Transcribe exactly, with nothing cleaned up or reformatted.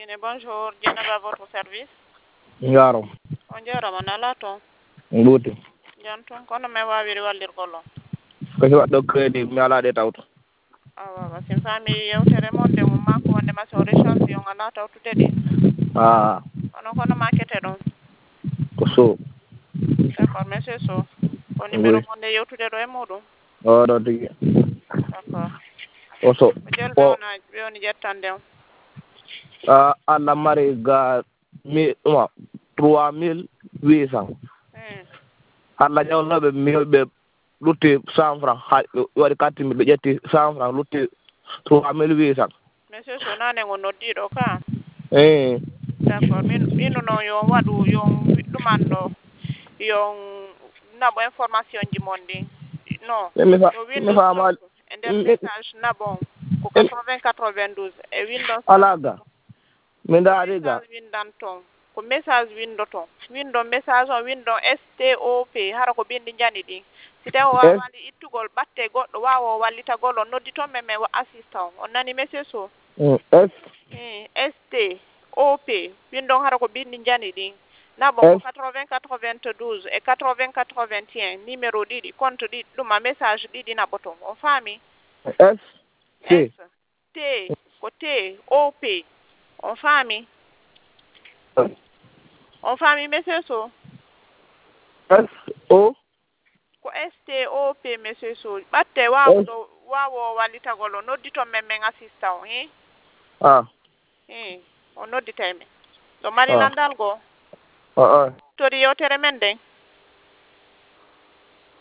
Bonjour, Dieynaba à votre service. Ngaro. On jarama nala to. Nguti. Janton kono me wawiri wallir gollo. Kasi waddo credit mi ala de tawto. Awa wa sim fami yewtere monde mum mako wonde ma so rechange yo ngana tawtude de. Ah. Kono kono makete don. Ko so. D'accord, monsieur So. Ko numéro Oui. monde yewtude do e mudum. O do tigi. D'accord. O so. Ko jel be O wona be woni jettande. ah alla mari ga mi wa trois mille huit cents. Hmm. Alla jawnoɓe miyoɓe lutti cent francs ha waɗi quatre mille ɓe ƴetti cent francs lutti trois mille huit cents. Monsieur So nane ngo noddido ka. Eh. D'accord, min min no yo wadu yo dumando yo nabo information ji mondi. Non. Mi fa Yo mi Windows fa shop mal e nder message nabon ko quatre-vingts quatre-vingt-douze e Windows alaga. Mi daari ga. message windan ton ko message windo ton windo message on windo S T O P hara ko bindi jani di si taw wa wali ittugol batte goddo wawo wallita gollo noddi ton men wa assistant on nani message so S eh S T O P windo hara ko bindi jani di nabo quatre-vingts quatre-vingt-douze e quatre-vingts quatre-vingt-un numéro didi compte di duma message didi naboto on fami S S T ko T O P on fami on fami monsieur so S O ko S T O P monsieur so batte wawo do wawo walita golo noddito men men assistant eh ah eh on noddita men do mari landal go ah ah tori yotere men den